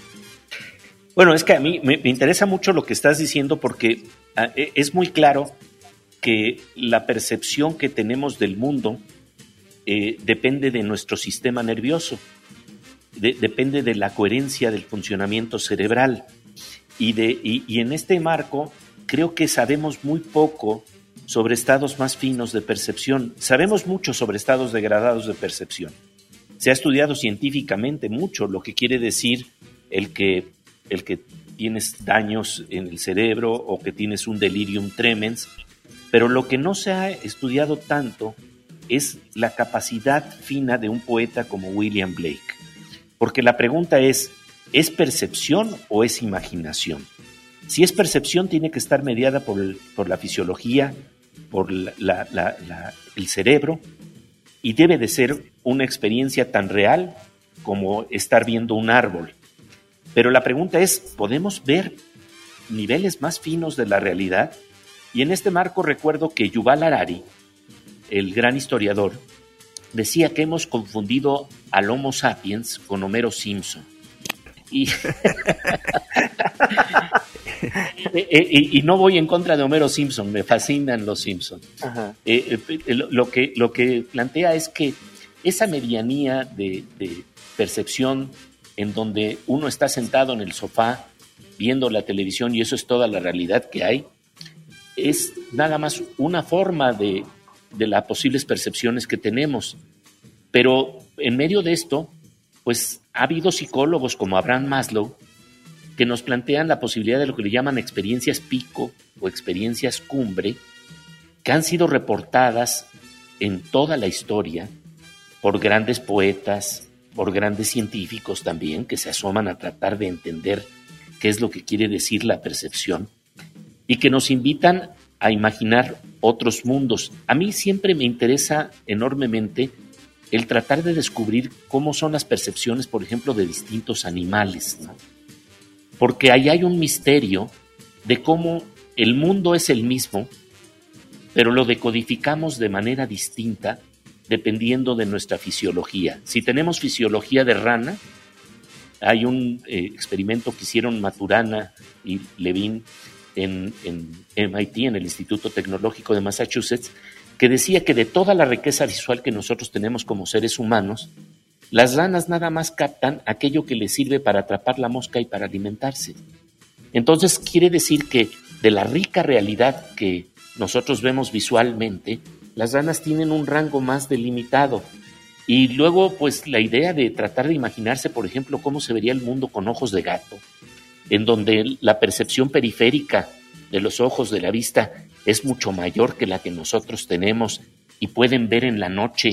Bueno, es que a mí me, me interesa mucho lo que estás diciendo porque uh, es muy claro que la percepción que tenemos del mundo eh, depende de nuestro sistema nervioso. De, depende de la coherencia del funcionamiento cerebral y, de, y, y en este marco creo que sabemos muy poco sobre estados más finos de percepción. Sabemos mucho sobre estados degradados de percepción. Se ha estudiado científicamente mucho lo que quiere decir el que, el que tienes daños en el cerebro o que tienes un delirium tremens, pero lo que no se ha estudiado tanto es la capacidad fina de un poeta como William Blake. Porque la pregunta es, ¿es percepción o es imaginación? Si es percepción, tiene que estar mediada por, el, por la fisiología, por la, la, la, la, el cerebro, y debe de ser una experiencia tan real como estar viendo un árbol. Pero la pregunta es, ¿podemos ver niveles más finos de la realidad? Y en este marco recuerdo que Yuval Harari, el gran historiador, decía que hemos confundido al Homo sapiens con Homero Simpson. Y, y, y no voy en contra de Homero Simpson, me fascinan los Simpson. Eh, eh, lo, lo, que, lo que plantea es que esa medianía de, de percepción en donde uno está sentado en el sofá viendo la televisión y eso es toda la realidad que hay, es nada más una forma de de las posibles percepciones que tenemos. Pero en medio de esto, pues ha habido psicólogos como Abraham Maslow que nos plantean la posibilidad de lo que le llaman experiencias pico o experiencias cumbre, que han sido reportadas en toda la historia por grandes poetas, por grandes científicos también, que se asoman a tratar de entender qué es lo que quiere decir la percepción y que nos invitan a imaginar otros mundos. A mí siempre me interesa enormemente el tratar de descubrir cómo son las percepciones, por ejemplo, de distintos animales, ¿no? Porque ahí hay un misterio de cómo el mundo es el mismo, pero lo decodificamos de manera distinta dependiendo de nuestra fisiología. Si tenemos fisiología de rana, hay un eh, experimento que hicieron Maturana y Levine En, en M I T, en el Instituto Tecnológico de Massachusetts, que decía que de toda la riqueza visual que nosotros tenemos como seres humanos, las ranas nada más captan aquello que les sirve para atrapar la mosca y para alimentarse. Entonces quiere decir que de la rica realidad que nosotros vemos visualmente, las ranas tienen un rango más delimitado. Y luego, pues la idea de tratar de imaginarse, por ejemplo, cómo se vería el mundo con ojos de gato, en donde la percepción periférica de los ojos de la vista es mucho mayor que la que nosotros tenemos y pueden ver en la noche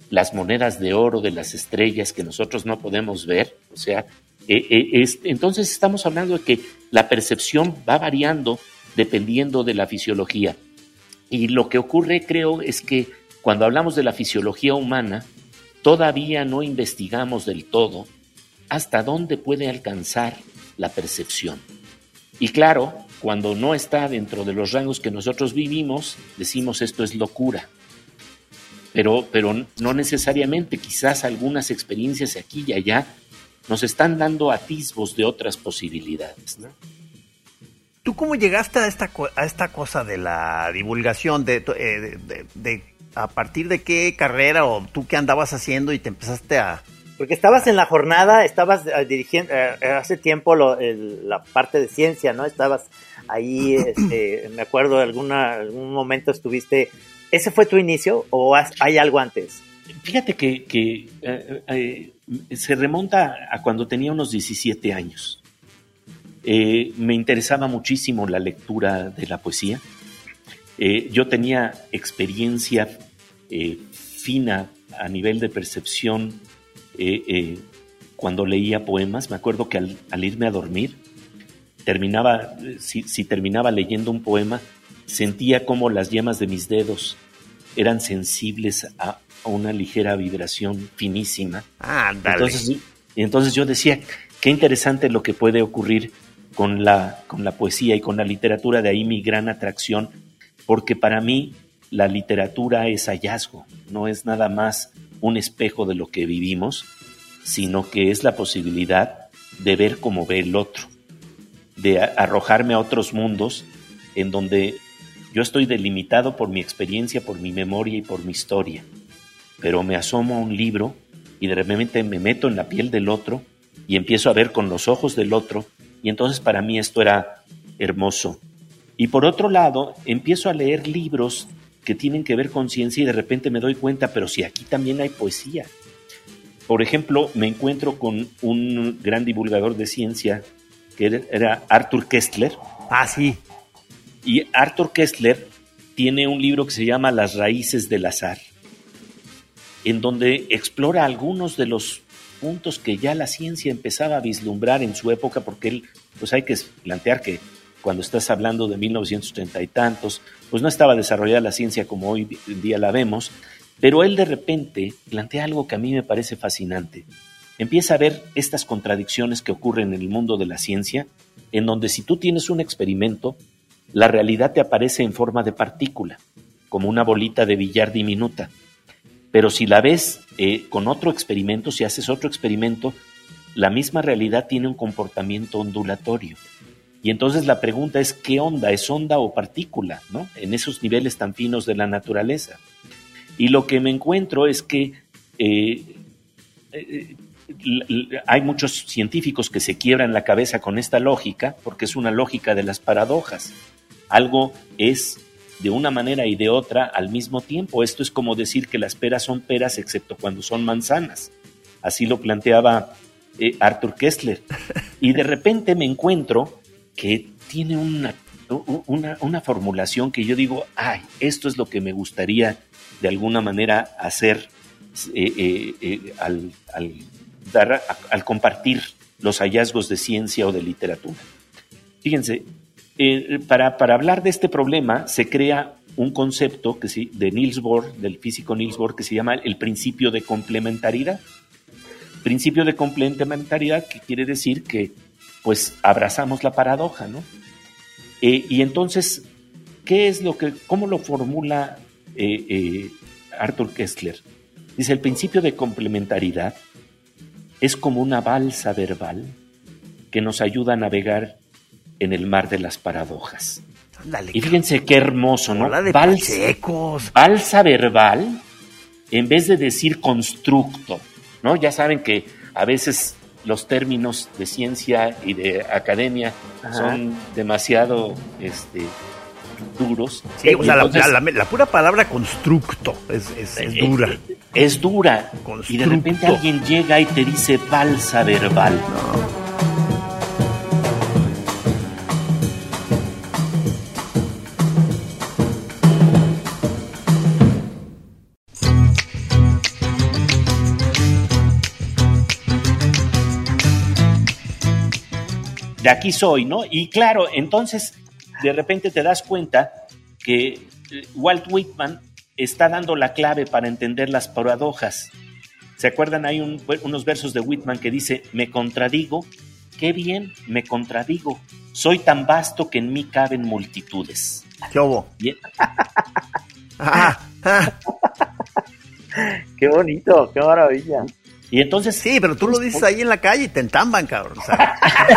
las monedas de oro de las estrellas que nosotros no podemos ver. O sea, eh, eh, es, entonces estamos hablando de que la percepción va variando dependiendo de la fisiología. Y lo que ocurre, creo, es que cuando hablamos de la fisiología humana, todavía no investigamos del todo hasta dónde puede alcanzar la percepción. Y claro, cuando no está dentro de los rangos que nosotros vivimos, decimos esto es locura. Pero, pero no necesariamente, quizás algunas experiencias aquí y allá nos están dando atisbos de otras posibilidades, ¿no? ¿Tú cómo llegaste a esta, a esta cosa de la divulgación? De, de, de, de ¿A partir de qué carrera o tú qué andabas haciendo y te empezaste a...? Porque estabas en la jornada, estabas uh, dirigiendo, uh, hace tiempo lo, el, la parte de ciencia, ¿no? Estabas ahí, este, me acuerdo, alguna, algún momento estuviste... ¿Ese fue tu inicio o has, hay algo antes? Fíjate que, que eh, eh, se remonta a cuando tenía unos diecisiete años. Eh, me interesaba muchísimo la lectura de la poesía. Eh, yo tenía experiencia eh, fina a nivel de percepción eh, eh, cuando leía poemas. Me acuerdo que al, al irme a dormir, terminaba, si, si terminaba leyendo un poema, sentía como las yemas de mis dedos eran sensibles a, a una ligera vibración finísima. Ah, dale. Entonces, entonces yo decía, qué interesante lo que puede ocurrir con la, con la poesía y con la literatura. De ahí mi gran atracción, porque para mí la literatura es hallazgo, no es nada más un espejo de lo que vivimos, sino que es la posibilidad de ver como ve el otro, de arrojarme a otros mundos en donde yo estoy delimitado por mi experiencia, por mi memoria y por mi historia, pero me asomo a un libro y de repente me meto en la piel del otro y empiezo a ver con los ojos del otro, y entonces para mí esto era hermoso. Y por otro lado, empiezo a leer libros que tienen que ver con ciencia y de repente me doy cuenta, pero si aquí también hay poesía. Por ejemplo, me encuentro con un gran divulgador de ciencia que era Arthur Koestler. Ah, sí. Y Arthur Koestler tiene un libro que se llama Las raíces del azar, en donde explora algunos de los puntos que ya la ciencia empezaba a vislumbrar en su época, porque él, pues hay que plantear que cuando estás hablando de mil novecientos treinta y tantos, pues no estaba desarrollada la ciencia como hoy en día la vemos, pero él de repente plantea algo que a mí me parece fascinante. Empieza a ver estas contradicciones que ocurren en el mundo de la ciencia, en donde si tú tienes un experimento, la realidad te aparece en forma de partícula, como una bolita de billar diminuta. Pero si la ves eh, con otro experimento, si haces otro experimento, la misma realidad tiene un comportamiento ondulatorio. Y entonces la pregunta es, ¿qué onda? ¿Es onda o partícula, ¿no? En esos niveles tan finos de la naturaleza. Y lo que me encuentro es que eh, eh, hay muchos científicos que se quiebran la cabeza con esta lógica, porque es una lógica de las paradojas. Algo es de una manera y de otra al mismo tiempo. Esto es como decir que las peras son peras excepto cuando son manzanas. Así lo planteaba eh, Arthur Koestler. Y de repente me encuentro que tiene una, una, una formulación que yo digo, ay, esto es lo que me gustaría de alguna manera hacer eh, eh, eh, al, al, dar, a, al compartir los hallazgos de ciencia o de literatura. Fíjense, Eh, para, para hablar de este problema se crea un concepto que sí, de Niels Bohr, del físico Niels Bohr, que se llama el principio de complementariedad. Principio de complementariedad que quiere decir que pues abrazamos la paradoja, ¿no? Eh, y entonces, ¿qué es lo que, cómo lo formula eh, eh, Arthur Koestler? Dice, el principio de complementariedad es como una balsa verbal que nos ayuda a navegar en el mar de las paradojas. Ándale, y fíjense qué hermoso, ¿no? De balsa, balsa verbal, en vez de decir constructo, ¿no? Ya saben que a veces los términos de ciencia y de academia Ajá. son demasiado este, duros. Sí, o sea, entonces, la, la, la pura palabra constructo es, es, es dura. Es, es dura. Constructo. Y de repente alguien llega y te dice balsa verbal. No. de aquí soy, ¿no? Y claro, entonces de repente te das cuenta que Walt Whitman está dando la clave para entender las paradojas. ¿Se acuerdan? Hay un, unos versos de Whitman que dice, me contradigo, qué bien, me contradigo, soy tan vasto que en mí caben multitudes. ¿Qué hubo? Bien. Ah, ah. Qué bonito, qué maravilla. Y entonces... Sí, pero tú lo dices ahí en la calle y te entamban, cabrón. O sea.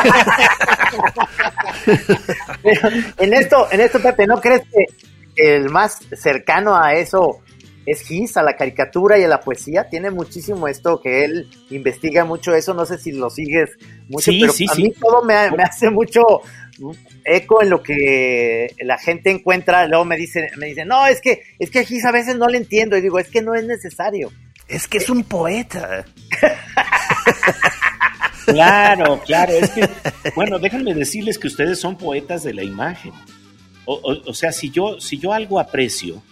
Pero en esto, en esto, Pepe, ¿no crees que el más cercano a eso es Gis, a la caricatura y a la poesía? Tiene muchísimo esto, que él investiga mucho eso, no sé si lo sigues mucho, sí, pero sí, a sí. mí todo me, me hace mucho eco en lo que la gente encuentra. Luego me dicen, me dicen, no, es que, es que a Gis a veces no le entiendo, y digo, es que no es necesario. Es que es un poeta. Claro, claro, es que, bueno, déjenme decirles que ustedes son poetas de la imagen. O, o, o sea, si yo, si yo algo aprecio,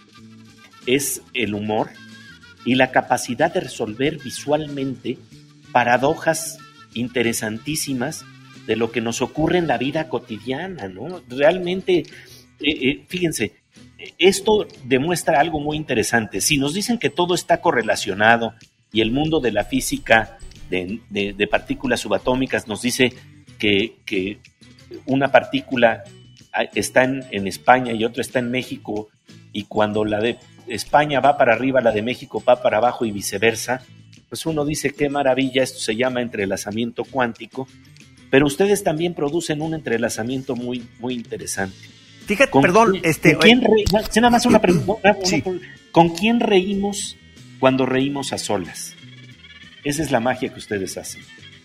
es el humor y la capacidad de resolver visualmente paradojas interesantísimas de lo que nos ocurre en la vida cotidiana, ¿no? Realmente, eh, eh, fíjense, esto demuestra algo muy interesante. Si nos dicen que todo está correlacionado y el mundo de la física de, de, de partículas subatómicas nos dice que, que una partícula está en, en España y otra está en México, y cuando la de España va para arriba, la de México va para abajo y viceversa, pues uno dice qué maravilla, esto se llama entrelazamiento cuántico, pero ustedes también producen un entrelazamiento muy, muy interesante. Fíjate, ¿Con perdón, quién, este... ¿con quién re... no, nada más una pregunta. Una, sí. una, ¿Con quién reímos cuando reímos a solas? Esa es la magia que ustedes hacen.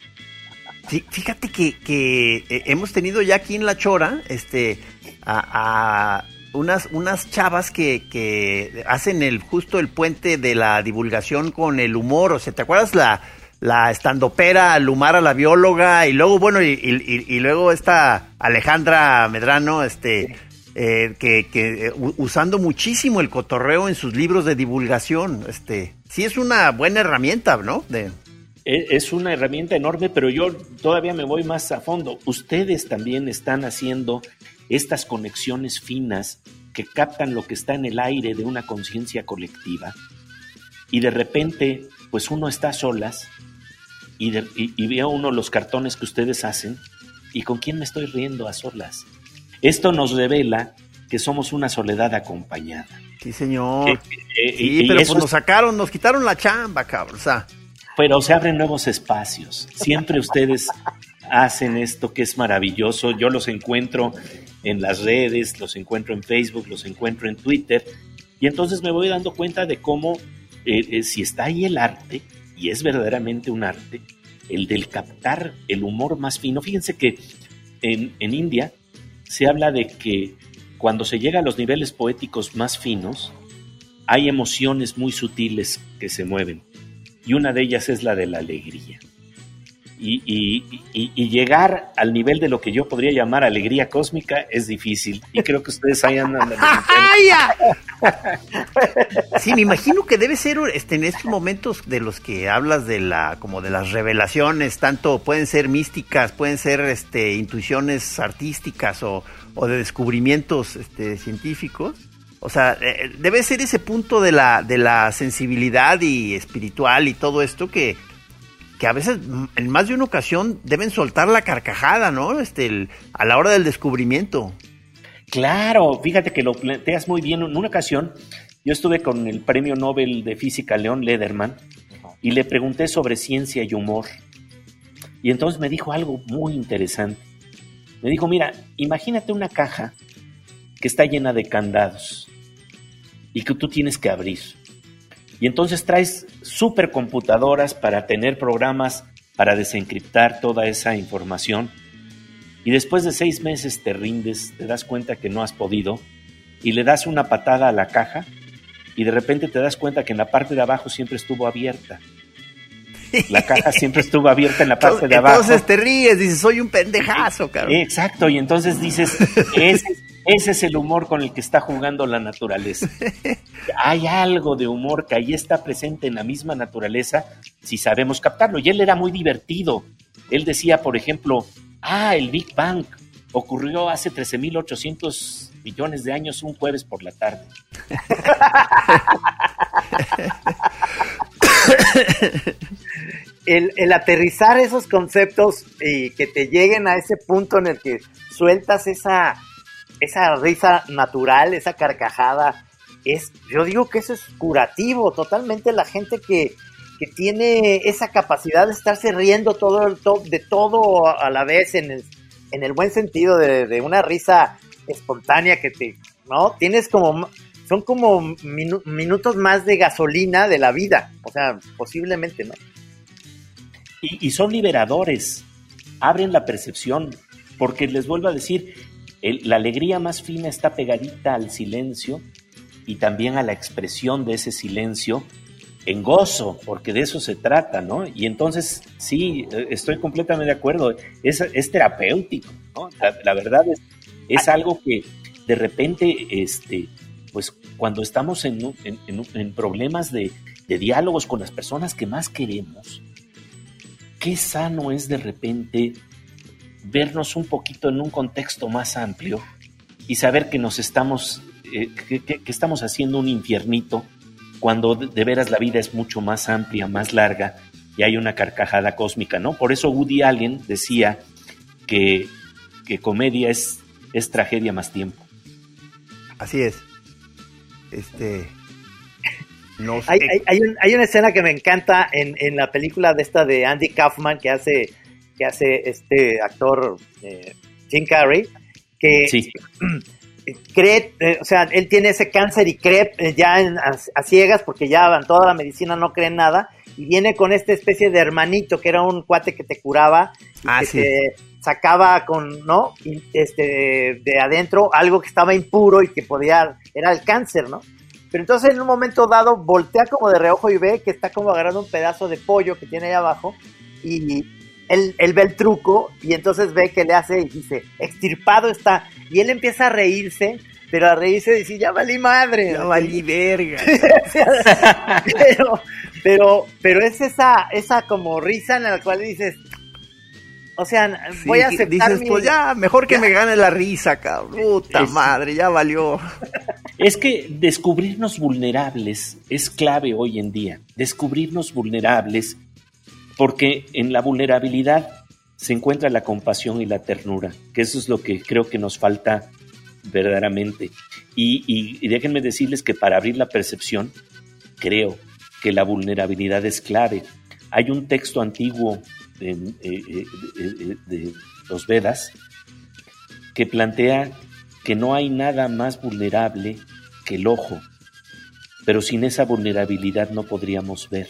Sí, fíjate que, que eh, hemos tenido ya aquí en La Chora este, a, a unas, unas chavas que, que hacen el justo el puente de la divulgación con el humor. O sea, ¿te acuerdas la, la estandopera Lumara, la bióloga? Y luego, bueno, y, y, y luego esta Alejandra Medrano, este... Eh, que, que usando muchísimo el cotorreo en sus libros de divulgación, este, sí es una buena herramienta, ¿no? De... Es una herramienta enorme, pero yo todavía me voy más a fondo. Ustedes también están haciendo estas conexiones finas que captan lo que está en el aire de una conciencia colectiva, y de repente, pues uno está a solas y, de, y, y veo uno los cartones que ustedes hacen, y ¿con quién me estoy riendo a solas? Esto nos revela que somos una soledad acompañada. Sí, señor. Que, eh, sí, y, pero y pues nos sacaron, nos quitaron la chamba, cabrón. O sea. Pero se abren nuevos espacios. Siempre ustedes hacen esto que es maravilloso. Yo los encuentro en las redes, los encuentro en Facebook, los encuentro en Twitter. Y entonces me voy dando cuenta de cómo, eh, eh, si está ahí el arte, y es verdaderamente un arte, el del captar el humor más fino. Fíjense que en, en India se habla de que cuando se llega a los niveles poéticos más finos, hay emociones muy sutiles que se mueven, y una de ellas es la de la alegría. Y, y, y, y llegar al nivel de lo que yo podría llamar alegría cósmica es difícil, y creo que ustedes ahí andan. Sí, me imagino que debe ser este, en estos momentos de los que hablas de la, como de las revelaciones, tanto pueden ser místicas, pueden ser este, intuiciones artísticas o, o de descubrimientos este, científicos. O sea, eh, debe ser ese punto de la, de la sensibilidad y espiritual y todo esto que, que a veces en más de una ocasión deben soltar la carcajada, ¿no? Este, el, a la hora del descubrimiento. Claro, fíjate que lo planteas muy bien. En una ocasión yo estuve con el premio Nobel de Física Leon Lederman y le pregunté sobre ciencia y humor. Y entonces me dijo algo muy interesante. Me dijo, mira, imagínate una caja que está llena de candados y que tú tienes que abrir. Y entonces traes supercomputadoras para tener programas para desencriptar toda esa información. Y después de seis meses te rindes, te das cuenta que no has podido, y le das una patada a la caja, y de repente te das cuenta que en la parte de abajo siempre estuvo abierta. La caja siempre estuvo abierta en la parte de abajo. Entonces te ríes, dices, soy un pendejazo, cabrón. Exacto, y entonces dices, ese, ese es el humor con el que está jugando la naturaleza. Hay algo de humor que ahí está presente en la misma naturaleza si sabemos captarlo. Y él era muy divertido. Él decía, por ejemplo, Ah, el Big Bang ocurrió hace trece mil ochocientos millones de años, un jueves por la tarde. El, el aterrizar esos conceptos y que te lleguen a ese punto en el que sueltas esa, esa risa natural, esa carcajada, es, yo digo que eso es curativo totalmente. La gente que, que tiene esa capacidad de estarse riendo todo, todo de todo a la vez, en el, en el buen sentido de, de una risa espontánea que te, ¿no? Tienes como, son como minu, minutos más de gasolina de la vida, o sea, posiblemente, ¿no? Y, y son liberadores, abren la percepción, porque les vuelvo a decir, el, la alegría más fina está pegadita al silencio y también a la expresión de ese silencio en gozo, porque de eso se trata, ¿no? Y entonces, sí, estoy completamente de acuerdo, es, es terapéutico, ¿no? La, la verdad es, es algo que de repente, este, pues cuando estamos en, en, en, en problemas de, de diálogos con las personas que más queremos, qué sano es de repente vernos un poquito en un contexto más amplio y saber que nos estamos, eh, que, que, que estamos haciendo un infiernito cuando de, de veras la vida es mucho más amplia, más larga y hay una carcajada cósmica, ¿no? Por eso Woody Allen decía que, que comedia es, es tragedia más tiempo. Así es. Este... No sé. Hay, hay, hay, un, hay una escena que me encanta en, en la película de esta de Andy Kaufman que hace, que hace este actor eh, Jim Carrey, que sí. cree, eh, o sea, él tiene ese cáncer y cree eh, ya en, a, a ciegas, porque ya toda la medicina no cree en nada, y viene con esta especie de hermanito que era un cuate que te curaba y ah, que sí. te sacaba con, ¿no? Y, este, de adentro algo que estaba impuro y que podía, era el cáncer, ¿no? Pero entonces en un momento dado voltea como de reojo y ve que está como agarrando un pedazo de pollo que tiene ahí abajo y él, él ve el truco y entonces ve que le hace y dice, extirpado está. Y él empieza a reírse, pero a reírse y decir, ya valí madre. Ya valí verga. pero, pero, pero es esa, esa como risa en la cual dices, o sea, sí, voy a aceptar dices, mi... pues ya, mejor que ya. Me gane la risa, cabrón. Puta es, madre, ya valió. Es que descubrirnos vulnerables es clave hoy en día. Descubrirnos vulnerables, porque en la vulnerabilidad se encuentra la compasión y la ternura, que eso es lo que creo que nos falta verdaderamente. Y, y, y déjenme decirles que para abrir la percepción, creo que la vulnerabilidad es clave. Hay un texto antiguo de, eh, eh, de, de los Vedas que plantea que no hay nada más vulnerable que el ojo, pero sin esa vulnerabilidad no podríamos ver.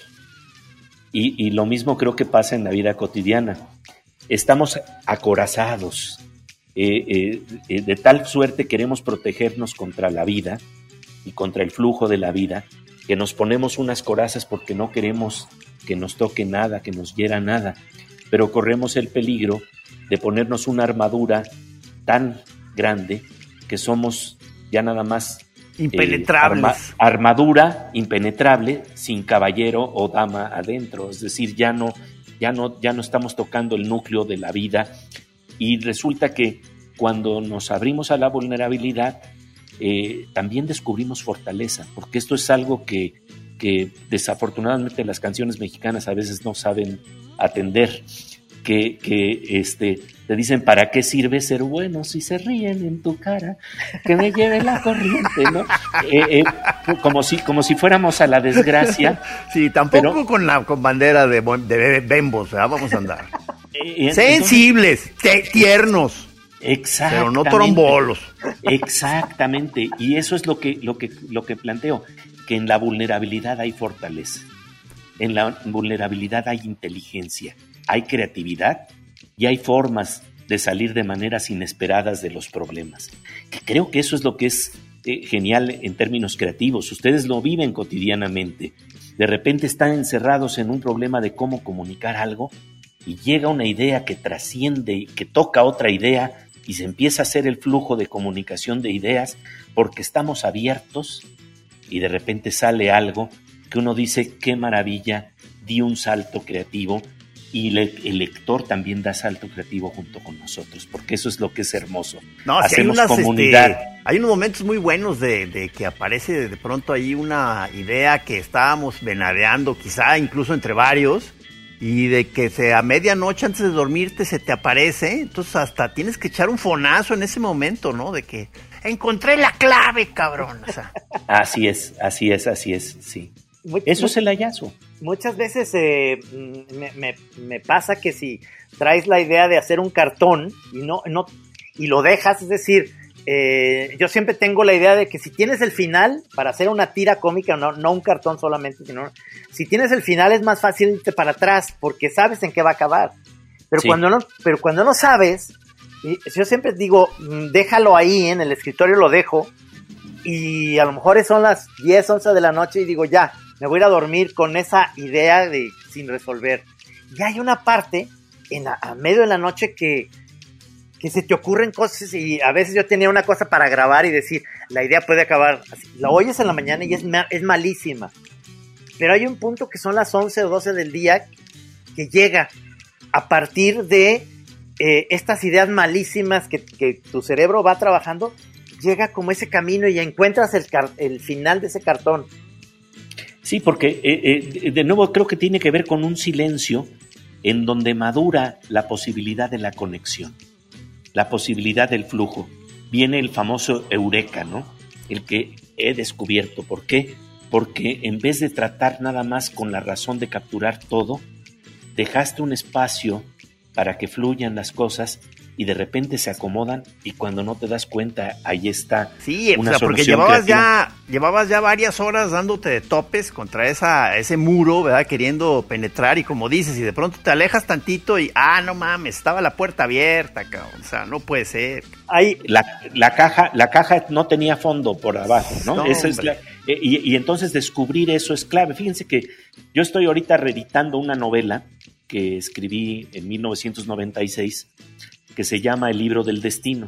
Y, y lo mismo creo que pasa en la vida cotidiana. Estamos acorazados, eh, eh, eh, de tal suerte queremos protegernos contra la vida y contra el flujo de la vida, que nos ponemos unas corazas porque no queremos que nos toque nada, que nos hiera nada, pero corremos el peligro de ponernos una armadura tan grande que somos ya nada más impenetrables. Eh, arma, armadura impenetrable sin caballero o dama adentro, es decir, ya no, ya no, ya no estamos tocando el núcleo de la vida y resulta que cuando nos abrimos a la vulnerabilidad eh, también descubrimos fortaleza, porque esto es algo que, que desafortunadamente las canciones mexicanas a veces no saben atender. Que, que este, te dicen, ¿para qué sirve ser bueno si se ríen en tu cara? Que me lleve la corriente, ¿no? Eh, eh, como, si, como si fuéramos a la desgracia. Sí, tampoco pero, con la con bandera de, de bembos, ¿verdad? Vamos a andar. Eh, Sensibles, entonces, tiernos. Exactamente. Pero no trombolos. Exactamente. Y eso es lo que, lo que, lo que planteo, que en la vulnerabilidad hay fortaleza. En la vulnerabilidad hay inteligencia. Hay creatividad y hay formas de salir de maneras inesperadas de los problemas. Que creo que eso es lo que es eh, genial en términos creativos. Ustedes lo viven cotidianamente. De repente están encerrados en un problema de cómo comunicar algo y llega una idea que trasciende, que toca otra idea y se empieza a hacer el flujo de comunicación de ideas porque estamos abiertos y de repente sale algo que uno dice, qué maravilla, di un salto creativo. y le, el lector también da salto creativo junto con nosotros, porque eso es lo que es hermoso. No, si hacemos hay unas, comunidad. Este, hay unos momentos muy buenos de, de que aparece de pronto ahí una idea que estábamos venadeando, quizá incluso entre varios, y de que se, a medianoche antes de dormirte se te aparece, entonces hasta tienes que echar un fonazo en ese momento, ¿no? De que encontré la clave, cabrón. O sea. Así es, así es, así es, sí. Muy, Eso muy, es el hallazgo. Muchas veces eh, me, me, me pasa que si traes la idea de hacer un cartón y no, no y lo dejas, es decir, eh, yo siempre tengo la idea de que si tienes el final para hacer una tira cómica, no, no un cartón solamente, sino si tienes el final es más fácil irte para atrás porque sabes en qué va a acabar. Pero sí. cuando no, pero cuando no sabes, yo siempre digo, déjalo ahí en el escritorio, lo dejo y a lo mejor son las diez, once de la noche y digo ya. Me voy a ir a dormir con esa idea de sin resolver. Y hay una parte en la, a medio de la noche que, que se te ocurren cosas y a veces yo tenía una cosa para grabar y decir, la idea puede acabar así. La oyes en la mañana y es, es malísima. Pero hay un punto que son las once o doce del día que llega a partir de eh, estas ideas malísimas que, que tu cerebro va trabajando, llega como ese camino y ya encuentras el, car- el final de ese cartón. Sí, porque eh, eh, de nuevo creo que tiene que ver con un silencio en donde madura la posibilidad de la conexión, la posibilidad del flujo. Viene el famoso eureka, ¿no? El que he descubierto. ¿Por qué? Porque en vez de tratar nada más con la razón de capturar todo, dejaste un espacio para que fluyan las cosas y de repente se acomodan y cuando no te das cuenta, ahí está. Sí, una o sea, porque llevabas ya, llevabas ya varias horas dándote de topes contra esa, ese muro, ¿verdad? Queriendo penetrar y como dices, y de pronto te alejas tantito y, ah, no mames, estaba la puerta abierta, cabrón. O sea, no puede ser. Ahí la, la caja, la caja no tenía fondo por abajo, ¿no? no Esa es la, y, y entonces descubrir eso es clave. Fíjense que yo estoy ahorita reeditando una novela que escribí en mil novecientos noventa y seis que se llama El libro del destino.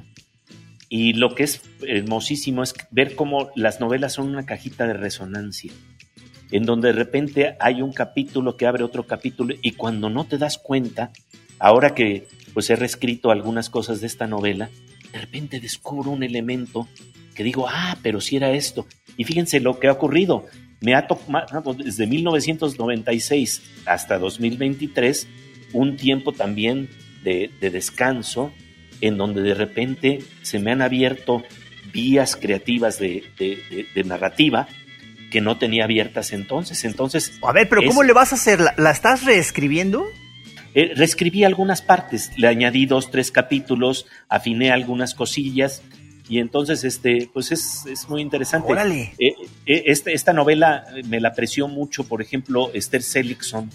Y lo que es hermosísimo es ver cómo las novelas son una cajita de resonancia, en donde de repente hay un capítulo que abre otro capítulo y cuando no te das cuenta, ahora que pues he reescrito algunas cosas de esta novela, de repente descubro un elemento que digo, ah, pero si era esto. Y fíjense lo que ha ocurrido. Me ha tocado desde mil novecientos noventa y seis hasta dos mil veintitrés un tiempo también de, de descanso en donde de repente se me han abierto vías creativas de, de, de, de narrativa que no tenía abiertas entonces. Entonces, a ver, pero es, ¿cómo le vas a hacer? ¿La, la estás reescribiendo? Eh, reescribí algunas partes, le añadí dos, tres capítulos, afiné algunas cosillas y entonces este pues es, es muy interesante. ¡Órale! Eh, eh, esta, esta novela me la apreció mucho, por ejemplo, Esther Seligson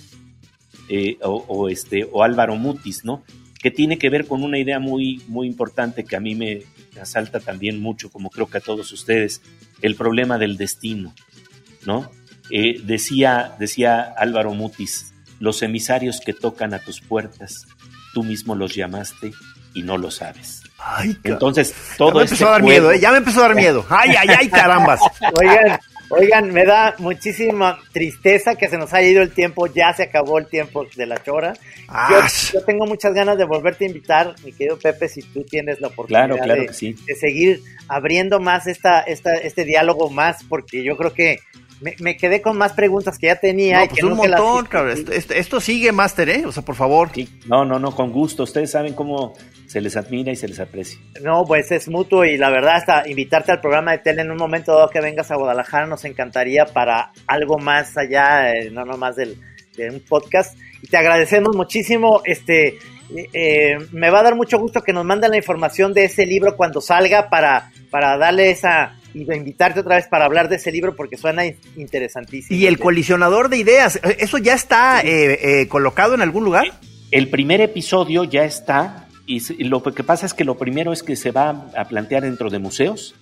eh, o, o, este, o Álvaro Mutis, ¿no? Que tiene que ver con una idea muy, muy importante que a mí me asalta también mucho, como creo que a todos ustedes, el problema del destino, ¿no? Eh, decía, decía Álvaro Mutis, los emisarios que tocan a tus puertas, tú mismo los llamaste y no lo sabes. Ay, entonces todo ya me empezó este a dar juego... miedo, ¿eh? Ya me empezó a dar miedo. Ay, ay, ay, carambas. Oigan, oigan, me da muchísima tristeza que se nos haya ido el tiempo, ya se acabó el tiempo de la chora. Yo, yo tengo muchas ganas de volverte a invitar, mi querido Pepe, si tú tienes la oportunidad claro, claro de, que sí. de seguir abriendo más esta, esta, este diálogo más, porque yo creo que me, me quedé con más preguntas que ya tenía. No, y pues que un no montón, las... cabrón. Esto, esto, esto sigue, Máster, ¿eh? O sea, por favor. Sí. No, no, no, con gusto. Ustedes saben cómo se les admira y se les aprecia. No, pues es mutuo y la verdad hasta invitarte al programa de tele en un momento dado que vengas a Guadalajara nos encantaría para algo más allá, eh, no nomás del, de un podcast. Y te agradecemos muchísimo. Este, eh, me va a dar mucho gusto que nos manden la información de ese libro cuando salga para, para darle esa... y invitarte otra vez para hablar de ese libro porque suena interesantísimo. Y el colisionador de ideas, ¿eso ya está eh, eh, colocado en algún lugar? El primer episodio ya está y lo que pasa es que lo primero es que se va a plantear dentro de museos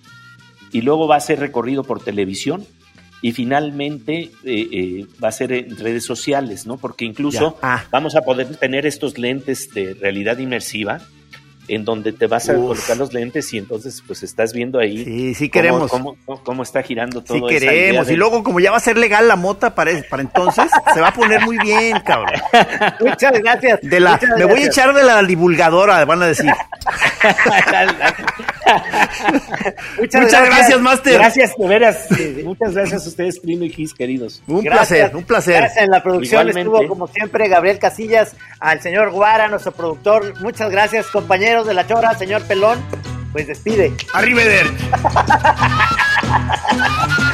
y luego va a ser recorrido por televisión y finalmente eh, eh, va a ser en redes sociales, ¿no? Porque incluso ah. vamos a poder tener estos lentes de realidad inmersiva en donde te vas a Uf. colocar los lentes y entonces pues estás viendo ahí Sí, sí cómo, queremos. cómo, cómo, cómo está girando todo. Sí queremos. De... Y luego, como ya va a ser legal la mota para, para entonces, se va a poner muy bien, cabrón. Muchas gracias. De la, Muchas me voy a gracias. echar de la divulgadora, van a decir. Muchas, Muchas gracias, Master. Gracias, de veras. Muchas gracias a ustedes, Primo y Kiss, queridos. Un Gracias. placer, un placer. Gracias. En la producción Igualmente. estuvo, como siempre, Gabriel Casillas, al señor Guara, nuestro productor. Muchas gracias, compañeros de La Chora, señor Pelón. Pues despide. Arrivederci.